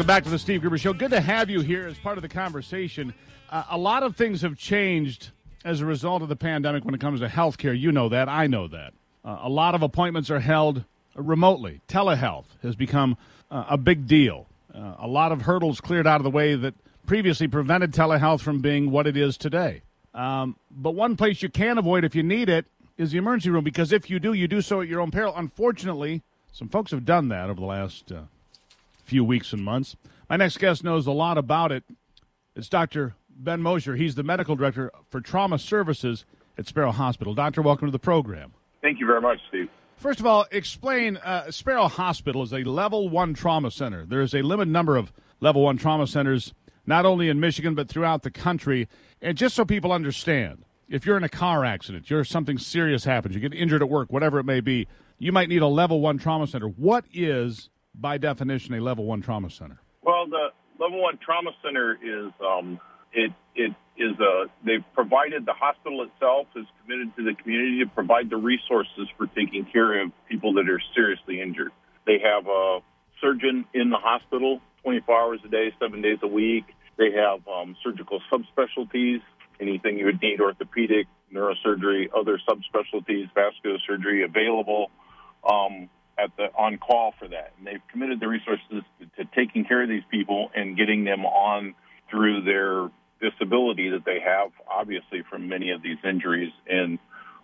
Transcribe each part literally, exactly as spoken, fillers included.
Welcome back to the Steve Gruber Show. Good to have you here as part of the conversation. Uh, a lot of things have changed as a result of the pandemic when it comes to healthcare. You know that. I know that. Uh, a lot of appointments are held remotely. Telehealth has become uh, a big deal. Uh, a lot of hurdles cleared out of the way that previously prevented telehealth from being what it is today. Um, but one place you can avoid if you need it is the emergency room, because if you do, you do so at your own peril. Unfortunately, some folks have done that over the last uh, few weeks and months. My next guest knows a lot about it. It's Doctor Ben Mosher. He's the medical director for trauma services at Sparrow Hospital. Doctor, welcome to the program. Thank you very much, Steve. First of all, explain, uh, Sparrow Hospital is a level one trauma center. There is a limited number of level one trauma centers, not only in Michigan, but throughout the country. And just so people understand, if you're in a car accident, you're something serious happens, you get injured at work, whatever it may be, you might need a level one trauma center. What is, by definition, a level one trauma center? Well, the level one trauma center is, um, it, it is a, they've provided, the hospital itself is committed to the community to provide the resources for taking care of people that are seriously injured. They have a surgeon in the hospital twenty-four hours a day, seven days a week. They have um, surgical subspecialties, anything you would need, orthopedic, neurosurgery, other subspecialties, vascular surgery available. Um, at the on call for that. And they've committed the resources to, to taking care of these people and getting them on through their disability that they have, obviously, from many of these injuries, and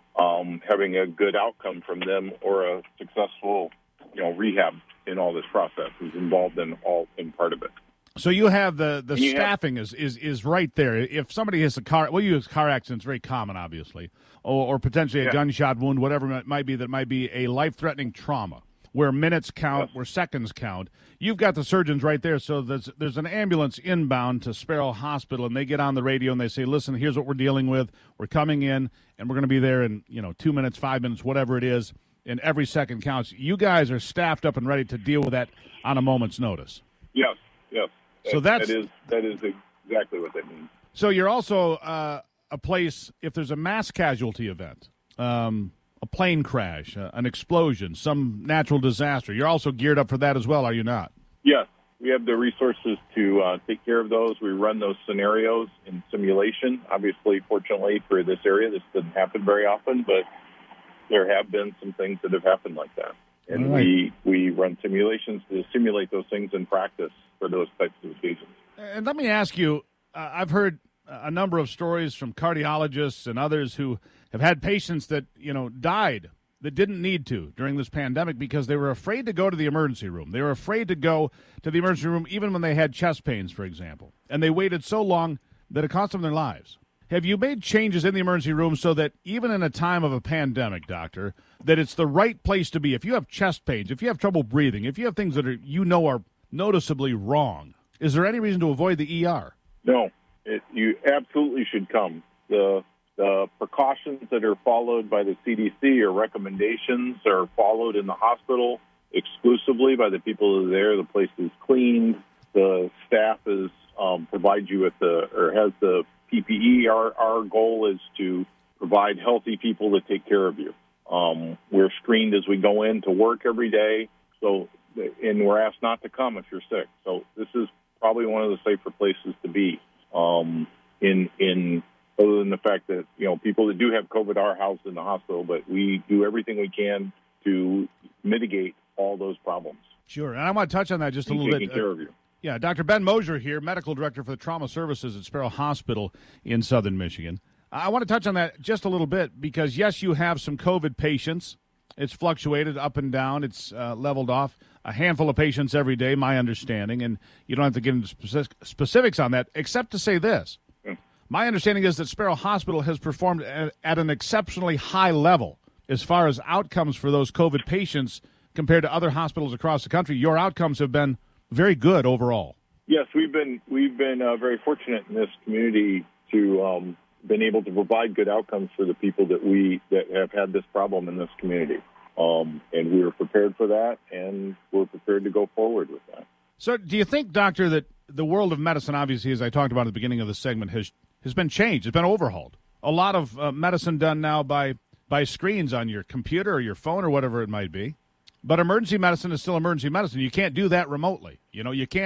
um, having a good outcome from them or a successful, you know, rehab in all this process is involved in all in part of it. So you have the, the staffing have, is, is, is right there. If somebody has a car, well, you use car accidents, very common, obviously, or, or potentially a yeah. gunshot wound, whatever it might be, that might be a life-threatening trauma, where minutes count, yes. where seconds count. You've got the surgeons right there, so there's, there's an ambulance inbound to Sparrow Hospital, and they get on the radio and they say, listen, here's what we're dealing with. We're coming in, and we're going to be there in, you know, two minutes, five minutes, whatever it is, and every second counts. You guys are staffed up and ready to deal with that on a moment's notice. Yes, yes. So that's, that is that is exactly what that means. So you're also uh, a place, if there's a mass casualty event, um, a plane crash, uh, an explosion, some natural disaster, you're also geared up for that as well, are you not? Yes. We have the resources to uh, take care of those. We run those scenarios in simulation. Obviously, fortunately for this area, this doesn't happen very often, but there have been some things that have happened like that. And right. we, we run simulations to simulate those things in practice for those types of occasions. And let me ask you, uh, I've heard a number of stories from cardiologists and others who have had patients that, you know, died that didn't need to during this pandemic because they were afraid to go to the emergency room. They were afraid to go to the emergency room even when they had chest pains, for example. And they waited so long that it cost them their lives. Have you made changes in the emergency room so that even in a time of a pandemic, doctor, that it's the right place to be? If you have chest pains, if you have trouble breathing, if you have things that are, you know, are noticeably wrong, is there any reason to avoid the E R? No, it, you absolutely should come. The the precautions that are followed by the C D C or recommendations are followed in the hospital exclusively by the people who are there. The place is cleaned. The staff is um, provides you with the or has the P P E. Our our goal is to provide healthy people to take care of you. Um, we're screened as we go in to work every day. So. And we're asked not to come if you're sick. So this is probably one of the safer places to be. Um, in in other than the fact that, you know, people that do have COVID are housed in the hospital, but we do everything we can to mitigate all those problems. Sure, and I want to touch on that just a little taking bit. Care of you. Yeah, Doctor Ben Mosher here, medical director for the trauma services at Sparrow Hospital in Southern Michigan. I want to touch on that just a little bit because, yes, you have some COVID patients. It's fluctuated up and down. It's uh, leveled off. A handful of patients every day, my understanding, and you don't have to get into specific, specifics on that, except to say this. Mm. My understanding is that Sparrow Hospital has performed at, at an exceptionally high level as far as outcomes for those COVID patients compared to other hospitals across the country. Your outcomes have been very good overall. Yes, we've been we've been uh, very fortunate in this community to um, been able to provide good outcomes for the people that we that have had this problem in this community. Um, and we were prepared for that, and we're prepared to go forward with that. So do you think, Doctor, that the world of medicine, obviously, as I talked about at the beginning of the segment, has has been changed, it's been overhauled? A lot of uh, medicine done now by, by screens on your computer or your phone or whatever it might be. But emergency medicine is still emergency medicine. You can't do that remotely. You know, you can't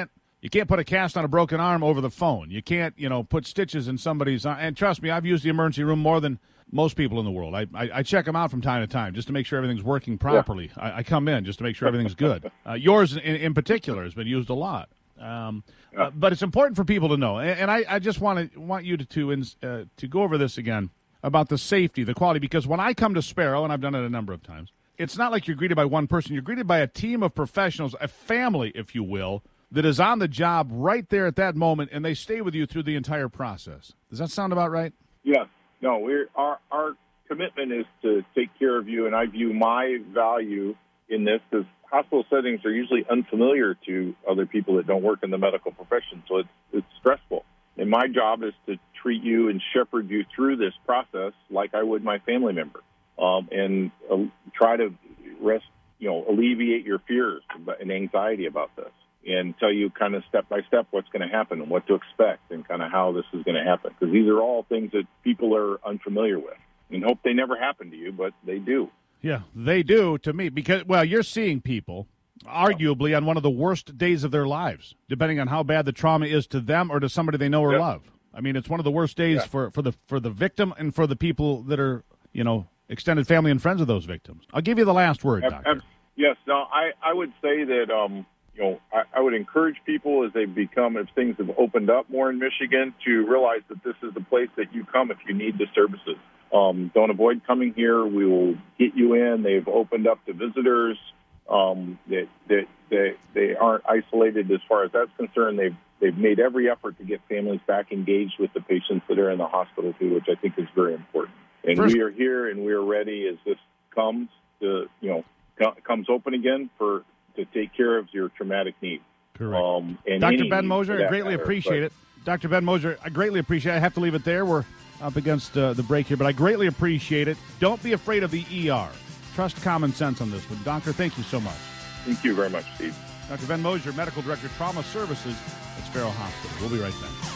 You can't put a cast on a broken arm over the phone. You can't, you know, put stitches in somebody's arm. And trust me, I've used the emergency room more than most people in the world. I, I, I check them out from time to time just to make sure everything's working properly. Yeah. I, I come in just to make sure everything's good. Uh, yours, in, in particular, has been used a lot. Um, yeah. uh, but it's important for people to know. And, and I, I just want to want you to to, uh, to go over this again about the safety, the quality, because when I come to Sparrow, and I've done it a number of times, it's not like you're greeted by one person. You're greeted by a team of professionals, a family, if you will, that is on the job right there at that moment, and they stay with you through the entire process. Does that sound about right? Yeah. No, we're, our, our commitment is to take care of you, and I view my value in this because hospital settings are usually unfamiliar to other people that don't work in the medical profession, so it's, it's stressful. And my job is to treat you and shepherd you through this process like I would my family member, um, and uh, try to rest, you know, alleviate your fears and anxiety about this, and tell you kind of step by step what's going to happen and what to expect and kind of how this is going to happen. Because these are all things that people are unfamiliar with and hope they never happen to you, but they do. Yeah, they do to me because, well, you're seeing people arguably on one of the worst days of their lives, depending on how bad the trauma is to them or to somebody they know or yeah. love. I mean, it's one of the worst days yeah. for, for the for the victim and for the people that are, you know, extended family and friends of those victims. I'll give you the last word, Ab- Doctor. ab- yes, no, I, I would say that, um, you know, I, I would encourage people as they become, if things have opened up more in Michigan, to realize that this is the place that you come if you need the services. Um, don't avoid coming here. We will get you in. They've opened up to visitors. Um, that that they, they aren't isolated as far as that's concerned. They've they've made every effort to get families back engaged with the patients that are in the hospital too, which I think is very important. And First, we are here and we are ready as this comes to you know co- comes open again for to take care of your traumatic needs. Correct. Um, and Doctor Ben Mosier, I greatly matter, appreciate but, it. Doctor Ben Mosier, I greatly appreciate it. I have to leave it there. We're up against uh, the break here, but I greatly appreciate it. Don't be afraid of the E R. Trust common sense on this one. Doctor, thank you so much. Thank you very much, Steve. Doctor Ben Mosier, Medical Director, Trauma Services at Sparrow Hospital. We'll be right back.